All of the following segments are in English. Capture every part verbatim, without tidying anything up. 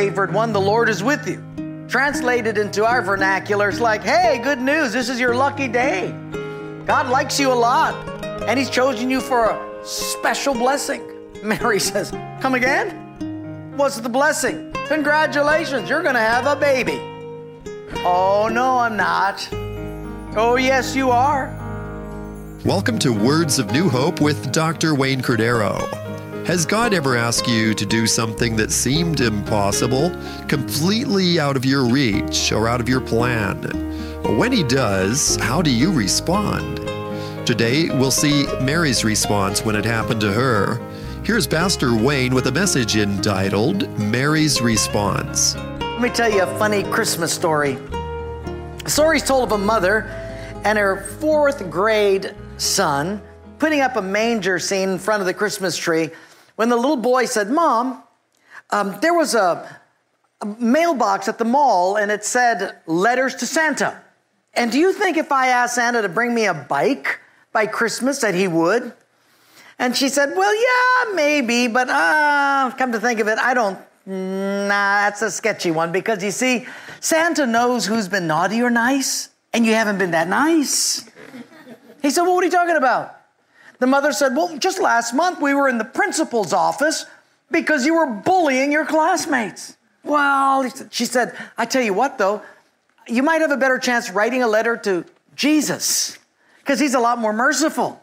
favored one, the Lord is with you. Translated into our vernacular, it's like, hey, good news, this is your lucky day. God likes you a lot, and He's chosen you for a special blessing. Mary says, come again? What's the blessing? Congratulations, you're gonna have a baby. Oh, no, I'm not. Oh, yes, you are. Welcome to Words of New Hope with Doctor Wayne Cordero. Has God ever asked you to do something that seemed impossible, completely out of your reach or out of your plan? When He does, how do you respond? Today, we'll see Mary's response when it happened to her. Here's Pastor Wayne with a message entitled, Mary's Response. Let me tell you a funny Christmas story. The story's told of a mother and her fourth grade son putting up a manger scene in front of the Christmas tree when the little boy said, Mom, um, there was a, a mailbox at the mall and it said, letters to Santa. And do you think if I asked Santa to bring me a bike by Christmas that he would? And she said, well, yeah, maybe, but uh, come to think of it, I don't, nah, that's a sketchy one because you see, Santa knows who's been naughty or nice, and you haven't been that nice. He said, well, what are you talking about? The mother said, well, just last month we were in the principal's office because you were bullying your classmates. Well, she said, I tell you what, though, you might have a better chance writing a letter to Jesus because He's a lot more merciful.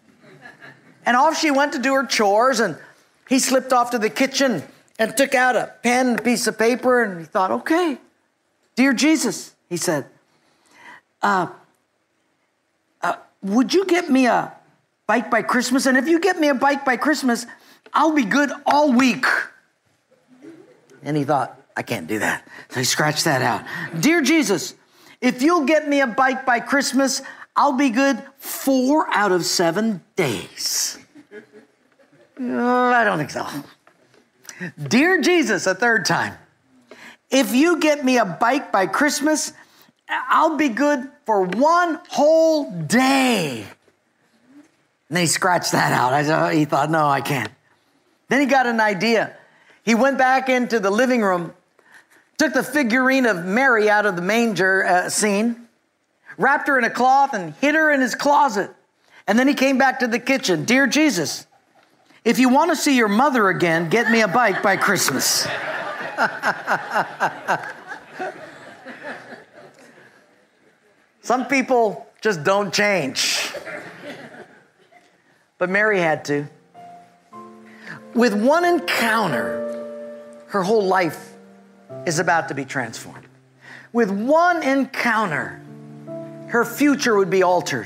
And off she went to do her chores, and he slipped off to the kitchen and took out a pen and a piece of paper, and he thought, okay, dear Jesus, he said, uh, uh, would you get me a bike by Christmas? And if you get me a bike by Christmas, I'll be good all week. And he thought, I can't do that. So he scratched that out. Dear Jesus, if you'll get me a bike by Christmas, I'll be good four out of seven days. Oh, I don't think so. Dear Jesus, a third time, if you get me a bike by Christmas, I'll be good for one whole day. And then he scratched that out. I said, he thought, no, I can't. Then he got an idea. He went back into the living room, took the figurine of Mary out of the manger uh, scene, wrapped her in a cloth and hid her in his closet. And then he came back to the kitchen. Dear Jesus, if you want to see your mother again, get me a bike by Christmas. Some people just don't change. But Mary had to. With one encounter, her whole life is about to be transformed. With one encounter, her future would be altered.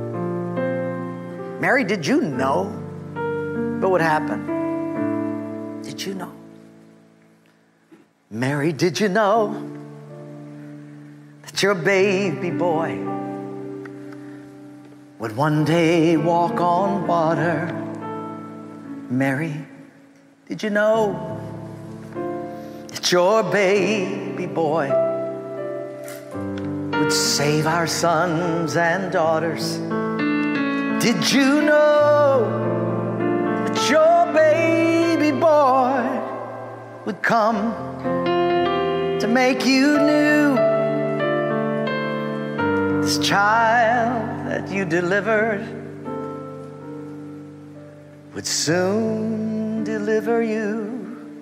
Mary, did you know what would happen? Did you know? Mary, did you know that your baby boy would one day walk on water? Mary, did you know that your baby boy would save our sons and daughters? Did you know that your baby boy would come to make you new? This child that you delivered would soon deliver you.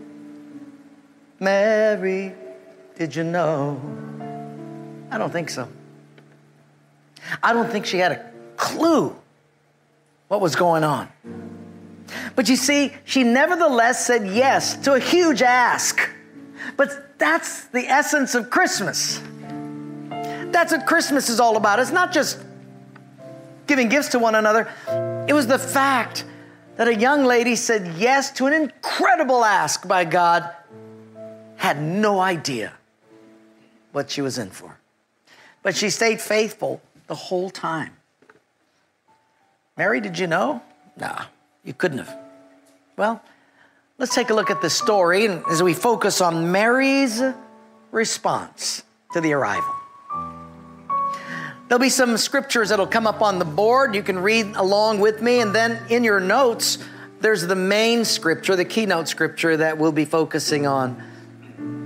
Mary, did you know? I don't think so. I don't think she had a clue what was going on. But you see, she nevertheless said yes to a huge ask. But that's the essence of Christmas. That's what Christmas is all about. It's not just giving gifts to one another. It was the fact that a young lady said yes to an incredible ask by God, had no idea what she was in for. But she stayed faithful the whole time. Mary, did you know? Nah, you couldn't have. Well, let's take a look at the story and as we focus on Mary's response to the arrival. There'll be some scriptures that'll come up on the board. You can read along with me, and then in your notes, there's the main scripture, the keynote scripture that we'll be focusing on.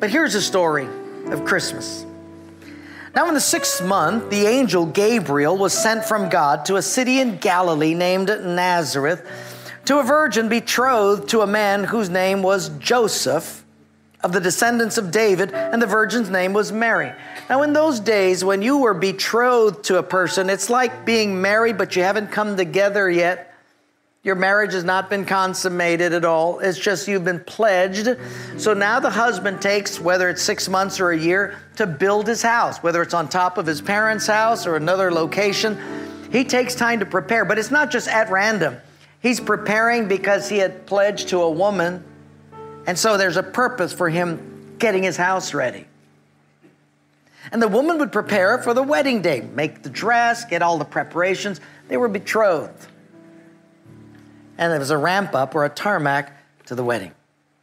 But here's the story of Christmas. Now in the sixth month, the angel Gabriel was sent from God to a city in Galilee named Nazareth to a virgin betrothed to a man whose name was Joseph, of the descendants of David, and the virgin's name was Mary. Now in those days, when you were betrothed to a person, it's like being married, but you haven't come together yet. Your marriage has not been consummated at all. It's just you've been pledged. So now the husband takes, whether it's six months or a year, to build his house, whether it's on top of his parents' house or another location. He takes time to prepare, but it's not just at random. He's preparing because he had pledged to a woman, and so there's a purpose for him getting his house ready. And the woman would prepare for the wedding day, make the dress, get all the preparations. They were betrothed. And there was a ramp up or a tarmac to the wedding.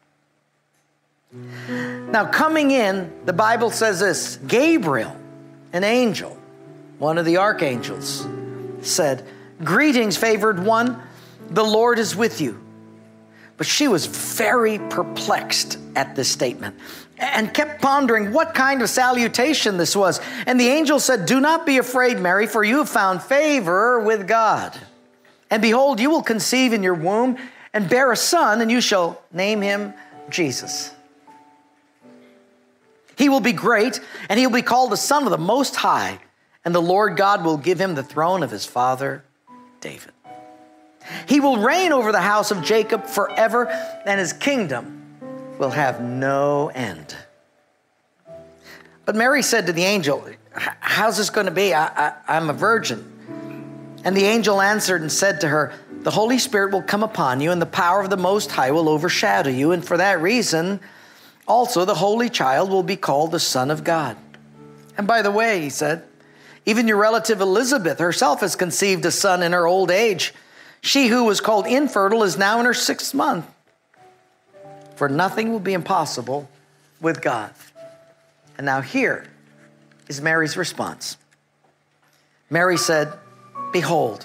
Now coming in, the Bible says this, Gabriel, an angel, one of the archangels, said, "Greetings, favored one, the Lord is with you." But she was very perplexed at this statement and kept pondering what kind of salutation this was. And the angel said, "Do not be afraid, Mary, for you have found favor with God. And behold, you will conceive in your womb and bear a son, and you shall name him Jesus. He will be great, and he will be called the Son of the Most High, and the Lord God will give him the throne of his father David. He will reign over the house of Jacob forever, and his kingdom will have no end." But Mary said to the angel, "How's this going to be? I, I, I'm a virgin." And the angel answered and said to her, "The Holy Spirit will come upon you, and the power of the Most High will overshadow you. And for that reason, also the Holy Child will be called the Son of God. And by the way," he said, "even your relative Elizabeth herself has conceived a son in her old age. She who was called infertile is now in her sixth month. For nothing will be impossible with God." And now here is Mary's response. Mary said, "Behold,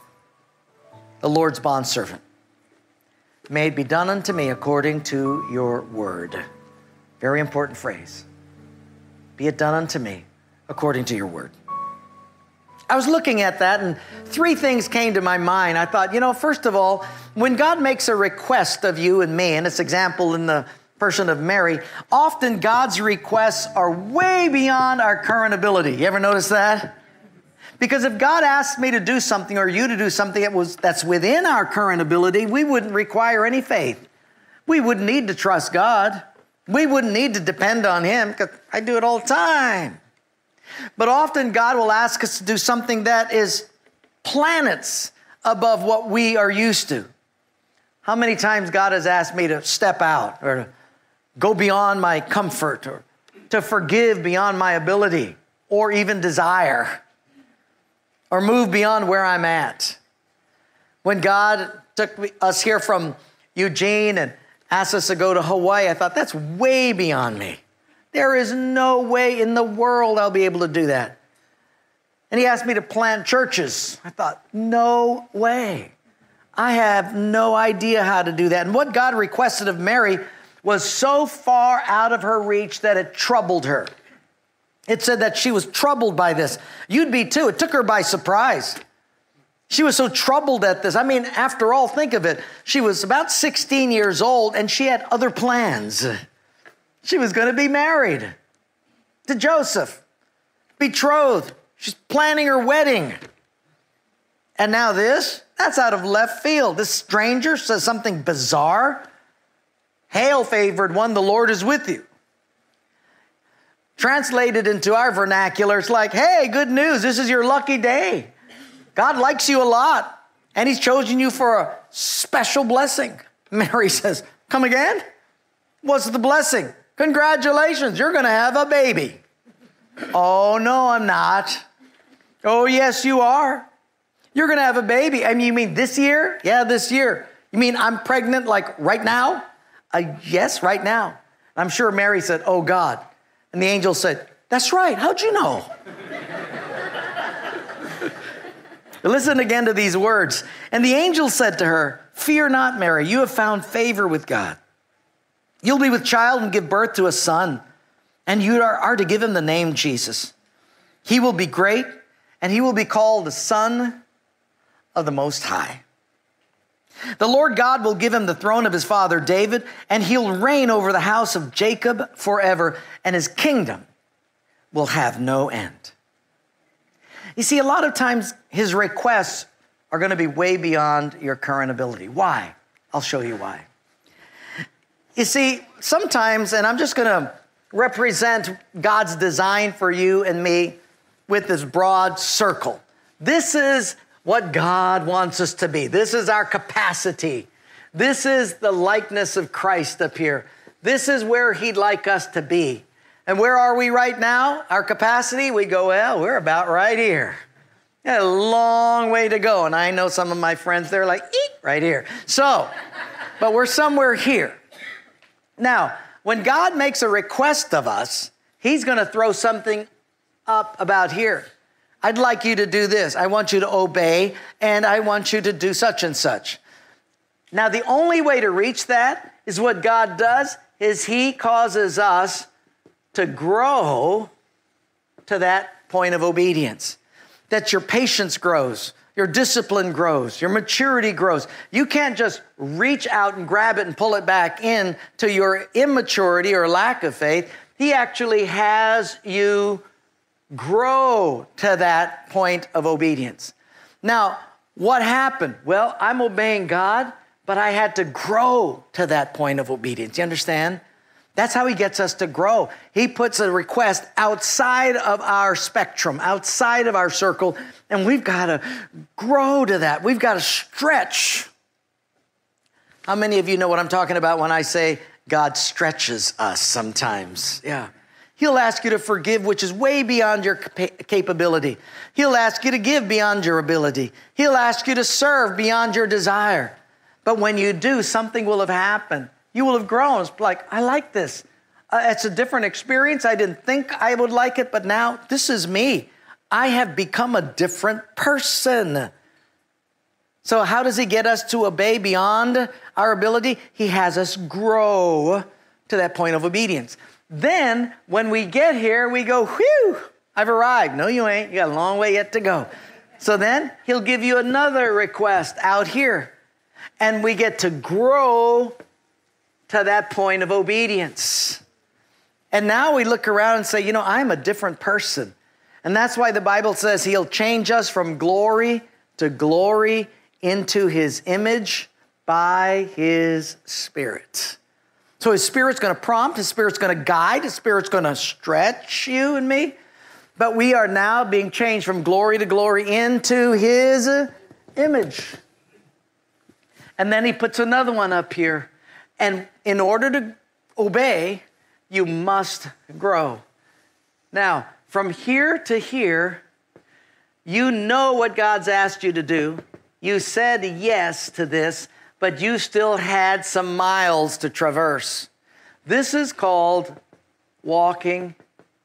the Lord's bondservant. May it be done unto me according to your word." Very important phrase. Be it done unto me according to your word. I was looking at that and three things came to my mind. I thought, you know, first of all, when God makes a request of you and me, and it's example in the person of Mary, often God's requests are way beyond our current ability. You ever notice that? Because if God asked me to do something or you to do something that was that's within our current ability, we wouldn't require any faith. We wouldn't need to trust God. We wouldn't need to depend on him, because I do it all the time. But often God will ask us to do something that is planets above what we are used to. How many times God has asked me to step out or to go beyond my comfort or to forgive beyond my ability or even desire or move beyond where I'm at. When God took us here from Eugene and asked us to go to Hawaii, I thought, that's way beyond me. There is no way in the world I'll be able to do that. And he asked me to plant churches. I thought, no way. I have no idea how to do that. And what God requested of Mary was so far out of her reach that it troubled her. It said that she was troubled by this. You'd be too. It took her by surprise. She was so troubled at this. I mean, after all, think of it. She was about sixteen years old and she had other plans. She was going to be married to Joseph, betrothed. She's planning her wedding. And now this, that's out of left field. This stranger says something bizarre. "Hail, favored one, the Lord is with you." Translated into our vernacular, it's like, hey, good news, this is your lucky day. God likes you a lot, and he's chosen you for a special blessing. Mary says, come again? What's the blessing? Congratulations, you're going to have a baby. Oh, no, I'm not. Oh, yes, you are. You're going to have a baby. I mean, you mean this year? Yeah, this year. You mean I'm pregnant like right now? Uh, yes, right now. I'm sure Mary said, oh, God. And the angel said, that's right. How'd you know? Listen again to these words. And the angel said to her, fear not, Mary. You have found favor with God. You'll be with child and give birth to a son, and you are, are to give him the name Jesus. He will be great, and he will be called the Son of the Most High. The Lord God will give him the throne of his father David, and he'll reign over the house of Jacob forever, and his kingdom will have no end. You see, a lot of times his requests are going to be way beyond your current ability. Why? I'll show you why. You see, sometimes, and I'm just going to represent God's design for you and me with this broad circle. This is what God wants us to be. This is our capacity. This is the likeness of Christ up here. This is where he'd like us to be. And where are we right now? Our capacity, we go, well, we're about right here. Got a long way to go. And I know some of my friends, they're like, eek, right here. So, but we're somewhere here. Now, when God makes a request of us, he's going to throw something up about here. I'd like you to do this. I want you to obey, and I want you to do such and such. Now, the only way to reach that is what God does is he causes us to grow to that point of obedience. That your patience grows, your discipline grows, your maturity grows. You can't just reach out and grab it and pull it back in to your immaturity or lack of faith. He actually has you grow to that point of obedience. Now, what happened? Well, I'm obeying God, but I had to grow to that point of obedience. You understand? That's how he gets us to grow. He puts a request outside of our spectrum, outside of our circle, and we've got to grow to that. We've got to stretch. How many of you know what I'm talking about when I say God stretches us sometimes? Yeah. He'll ask you to forgive, which is way beyond your capability. He'll ask you to give beyond your ability. He'll ask you to serve beyond your desire. But when you do, something will have happened. You will have grown. It's like, I like this. Uh, it's a different experience. I didn't think I would like it, but now this is me. I have become a different person. So how does he get us to obey beyond our ability? He has us grow to that point of obedience. Then when we get here, we go, whew, I've arrived. No, you ain't. You got a long way yet to go. So then he'll give you another request out here. And we get to grow to that point of obedience. And now we look around and say, you know, I'm a different person. And that's why the Bible says he'll change us from glory to glory into his image by his Spirit. So his Spirit's going to prompt, his Spirit's going to guide, his Spirit's going to stretch you and me. But we are now being changed from glory to glory into his image. And then he puts another one up here. And in order to obey, you must grow. Now, from here to here, you know what God's asked you to do. You said yes to this, but you still had some miles to traverse. This is called walking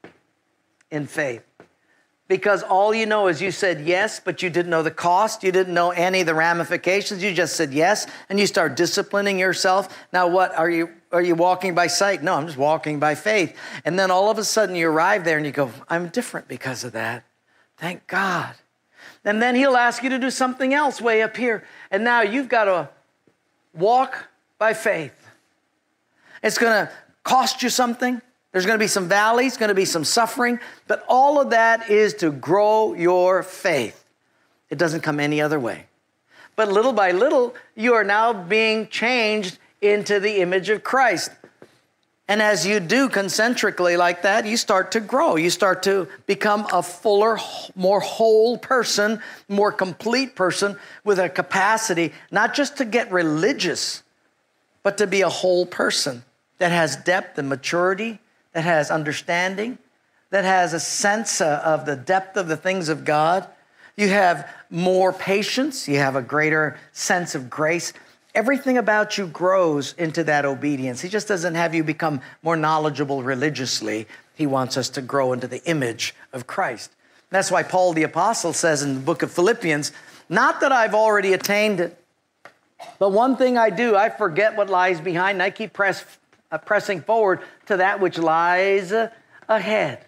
in faith. Because all you know is you said yes, but you didn't know the cost. You didn't know any of the ramifications. You just said yes, and you start disciplining yourself. Now what, are you are you walking by sight? No, I'm just walking by faith. And then all of a sudden you arrive there and you go, I'm different because of that. Thank God. And then he'll ask you to do something else way up here. And now you've got to walk by faith. It's going to cost you something. There's going to be some valleys, going to be some suffering, but all of that is to grow your faith. It doesn't come any other way. But little by little, you are now being changed into the image of Christ. And as you do concentrically like that, you start to grow. You start to become a fuller, more whole person, more complete person with a capacity, not just to get religious, but to be a whole person that has depth and maturity, that has understanding, that has a sense of the depth of the things of God. You have more patience. You have a greater sense of grace. Everything about you grows into that obedience. He just doesn't have you become more knowledgeable religiously. He wants us to grow into the image of Christ. That's why Paul the Apostle says in the book of Philippians, not that I've already attained it, but one thing I do, I forget what lies behind, and I keep press, uh, pressing forward to that which lies uh, ahead.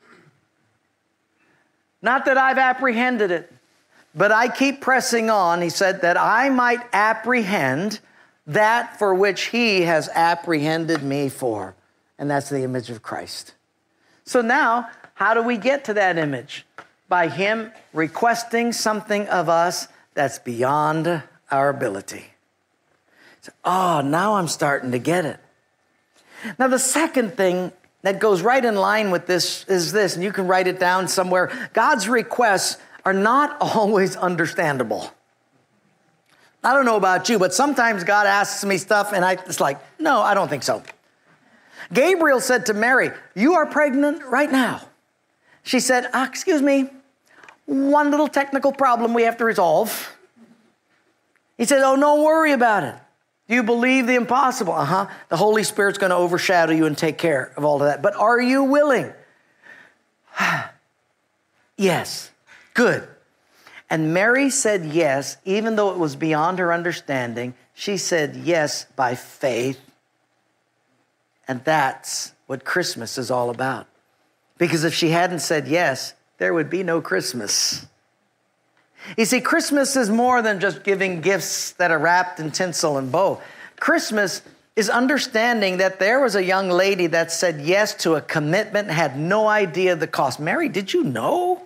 Not that I've apprehended it, but I keep pressing on, he said, that I might apprehend that for which he has apprehended me for. And that's the image of Christ. So now, how do we get to that image? By him requesting something of us that's beyond our ability. So, oh, now I'm starting to get it. Now, the second thing that goes right in line with this is this, and you can write it down somewhere. God's requests are not always understandable. I don't know about you, but sometimes God asks me stuff, and I, it's like, no, I don't think so. Gabriel said to Mary, you are pregnant right now. She said, ah, excuse me, one little technical problem we have to resolve. He said, oh, don't worry about it. Do you believe the impossible? Uh-huh. The Holy Spirit's going to overshadow you and take care of all of that. But are you willing? Yes. Good. And Mary said yes, even though it was beyond her understanding. She said yes by faith. And that's what Christmas is all about. Because if she hadn't said yes, there would be no Christmas. You see, Christmas is more than just giving gifts that are wrapped in tinsel and bow. Christmas is understanding that there was a young lady that said yes to a commitment and had no idea the cost. Mary, did you know?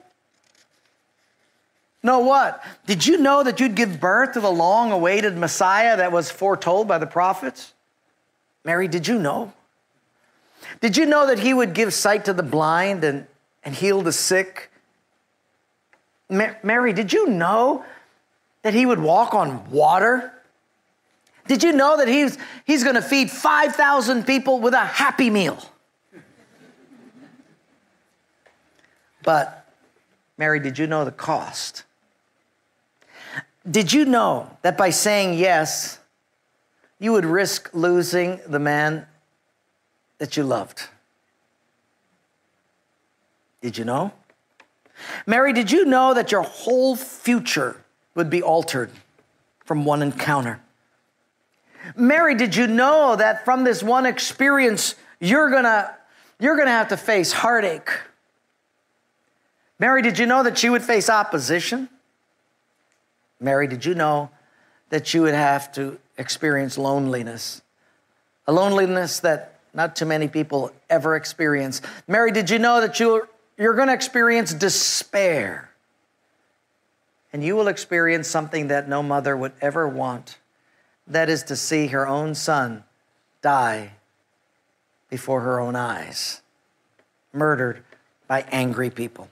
Know what? Did you know that you'd give birth to the long-awaited Messiah that was foretold by the prophets? Mary, did you know? Did you know that he would give sight to the blind and, and heal the sick? Mary, did you know that he would walk on water? Did you know that he's, he's going to feed five thousand people with a happy meal? But, Mary, did you know the cost? Did you know that by saying yes, you would risk losing the man that you loved? Did you know? Mary, did you know that your whole future would be altered from one encounter? Mary, did you know that from this one experience, you're gonna, you're gonna have to face heartache? Mary, did you know that you would face opposition? Mary, did you know that you would have to experience loneliness? A loneliness that not too many people ever experience. Mary, did you know that you're, you're going to experience despair? And you will experience something that no mother would ever want. That is to see her own son die before her own eyes, murdered by angry people.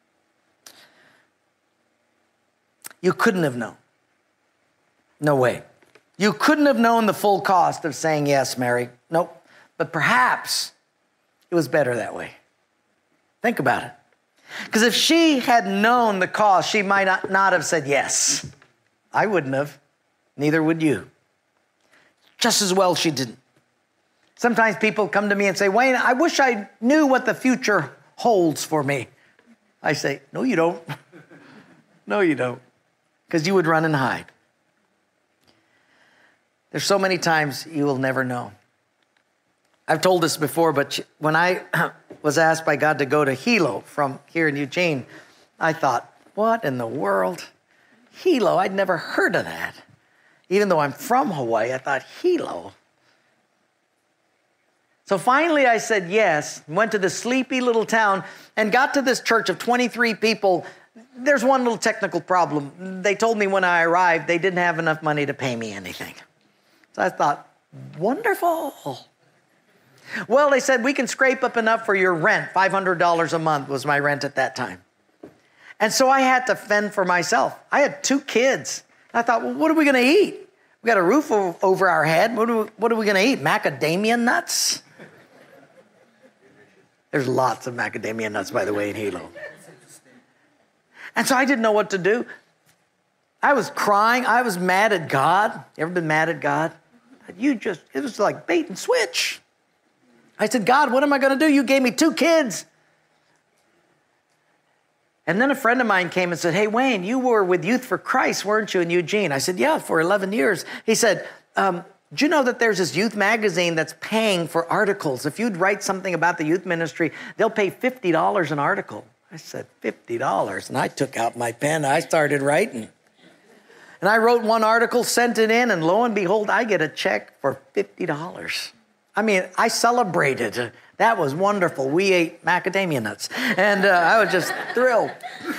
You couldn't have known. No way. You couldn't have known the full cost of saying yes, Mary. Nope. But perhaps it was better that way. Think about it. Because if she had known the cost, she might not, not have said yes. I wouldn't have. Neither would you. Just as well she didn't. Sometimes people come to me and say, Wayne, I wish I knew what the future holds for me. I say, no, you don't. No, you don't. Because you would run and hide. There's so many times you will never know. I've told this before, but when I was asked by God to go to Hilo from here in Eugene, I thought, what in the world? Hilo, I'd never heard of that. Even though I'm from Hawaii, I thought, Hilo. So finally I said yes, went to this sleepy little town and got to this church of twenty-three people. There's one little technical problem. They told me when I arrived, they didn't have enough money to pay me anything. So I thought, wonderful. Well, they said, we can scrape up enough for your rent. five hundred dollars a month was my rent at that time. And so I had to fend for myself. I had two kids. I thought, well, what are we going to eat? We got a roof over our head. What are we, what are we going to eat? Macadamia nuts? There's lots of macadamia nuts, by the way, in Hilo. And so I didn't know what to do. I was crying. I was mad at God. You ever been mad at God? You just, it was like bait and switch. I said, God, what am I going to do? You gave me two kids. And then a friend of mine came and said, hey, Wayne, you were with Youth for Christ, weren't you, in Eugene? I said, yeah, for eleven years. He said, um, Did you know that there's this youth magazine that's paying for articles? If you'd write something about the youth ministry, they'll pay fifty dollars an article. I said, fifty dollars. And I took out my pen. I started writing. And I wrote one article, sent it in, and lo and behold, I get a check for fifty dollars. I mean, I celebrated. That was wonderful. We ate macadamia nuts. And uh, I was just thrilled.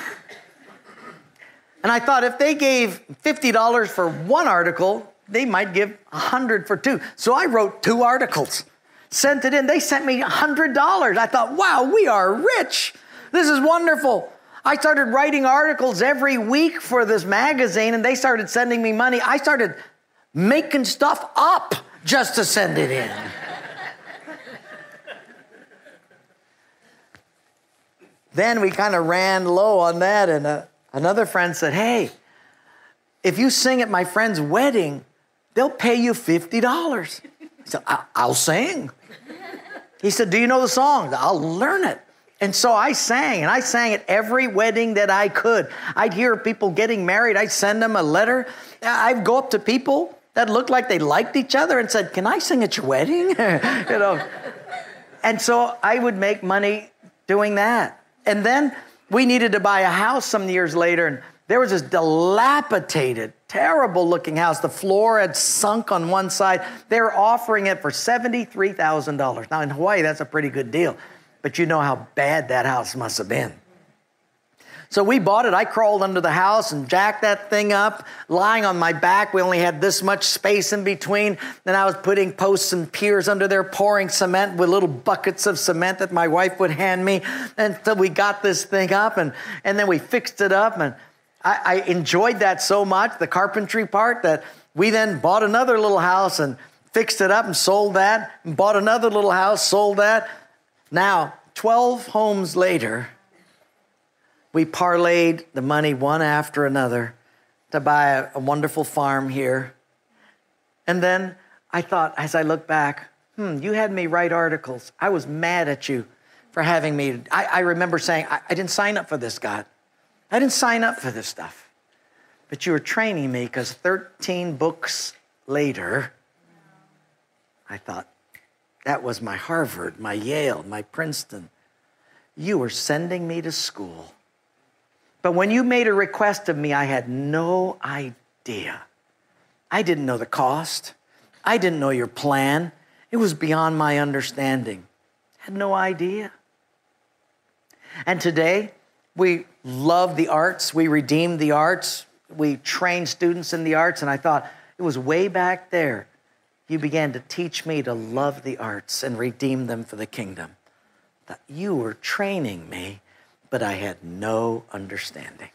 And I thought if they gave fifty dollars for one article, they might give one hundred dollars for two. So I wrote two articles, sent it in. They sent me one hundred dollars. I thought, wow, we are rich. This is wonderful. I started writing articles every week for this magazine, and they started sending me money. I started making stuff up just to send it in. Then we kind of ran low on that, and uh, another friend said, hey, if you sing at my friend's wedding, they'll pay you fifty dollars. I said, I- I'll sing. He said, do you know the song? I'll learn it. And so I sang, and I sang at every wedding that I could. I'd hear people getting married. I'd send them a letter. I'd go up to people that looked like they liked each other and said, can I sing at your wedding? You know. And so I would make money doing that. And then we needed to buy a house some years later, and there was this dilapidated, terrible-looking house. The floor had sunk on one side. They were offering it for seventy-three thousand dollars. Now, in Hawaii, that's a pretty good deal. But you know how bad that house must have been. So we bought it. I crawled under the house and jacked that thing up, lying on my back. We only had this much space in between. Then I was putting posts and piers under there, pouring cement with little buckets of cement that my wife would hand me. And so we got this thing up, and, and then we fixed it up. And I, I enjoyed that so much, the carpentry part, that we then bought another little house and fixed it up and sold that, and bought another little house, sold that. Now, twelve homes later, we parlayed the money one after another to buy a, a wonderful farm here. And then I thought, as I look back, hmm, you had me write articles. I was mad at you for having me. I, I remember saying, I, I didn't sign up for this, God. I didn't sign up for this stuff. But you were training me, because thirteen books later, I thought, that was my Harvard, my Yale, my Princeton. You were sending me to school. But when you made a request of me, I had no idea. I didn't know the cost. I didn't know your plan. It was beyond my understanding. I had no idea. And today, we love the arts. We redeem the arts. We train students in the arts. And I thought, it was way back there you began to teach me to love the arts and redeem them for the kingdom. That you were training me, but I had no understanding.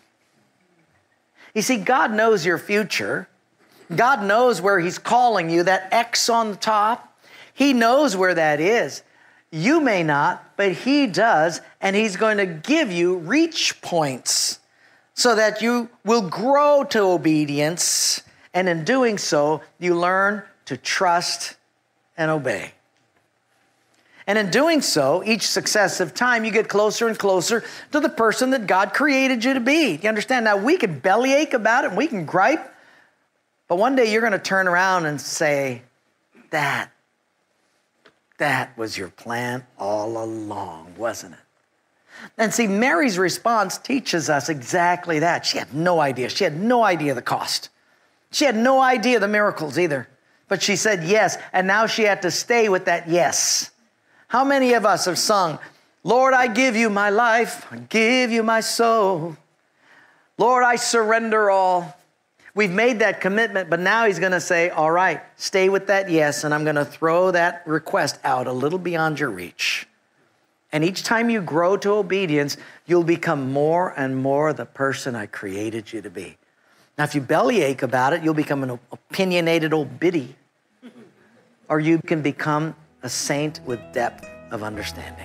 You see, God knows your future. God knows where he's calling you, that X on the top. He knows where that is. You may not, but he does, and he's going to give you reach points so that you will grow to obedience, and in doing so, you learn to trust and obey. And in doing so, each successive time, you get closer and closer to the person that God created you to be. You understand? Now, we can bellyache about it, and we can gripe, but one day you're going to turn around and say, that, that was your plan all along, wasn't it? And see, Mary's response teaches us exactly that. She had no idea. She had no idea the cost. She had no idea the miracles either. But she said yes, and now she had to stay with that yes. How many of us have sung, Lord, I give you my life, I give you my soul. Lord, I surrender all. We've made that commitment, but now he's going to say, all right, stay with that yes, and I'm going to throw that request out a little beyond your reach. And each time you grow to obedience, you'll become more and more the person I created you to be. Now, if you bellyache about it, you'll become an opinionated old biddy, or you can become a saint with depth of understanding.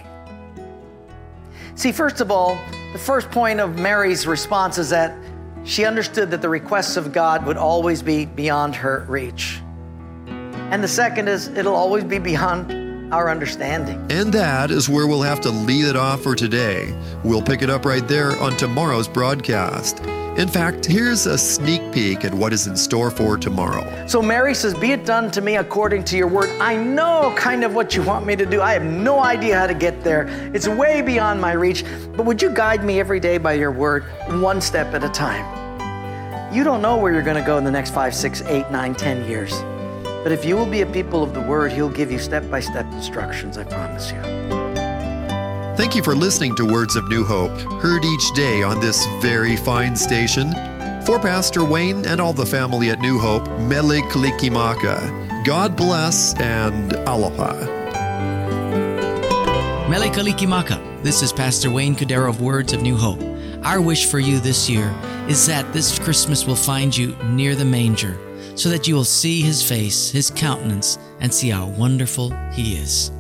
See, first of all, the first point of Mary's response is that she understood that the requests of God would always be beyond her reach. And the second is, it'll always be beyond our understanding. And that is where we'll have to leave it off for today. We'll pick it up right there on tomorrow's broadcast. In fact, here's a sneak peek at what is in store for tomorrow. So Mary says, be it done to me according to your word. I know kind of what you want me to do. I have no idea how to get there. It's way beyond my reach. But would you guide me every day by your word, one step at a time? You don't know where you're going to go in the next five, six, eight, nine, ten years. But if you will be a people of the word, he'll give you step-by-step instructions, I promise you. Thank you for listening to Words of New Hope, heard each day on this very fine station. For Pastor Wayne and all the family at New Hope, Mele Kalikimaka. God bless and aloha. Mele Kalikimaka. This is Pastor Wayne Cordeiro of Words of New Hope. Our wish for you this year is that this Christmas will find you near the manger, so that you will see his face, his countenance, and see how wonderful he is.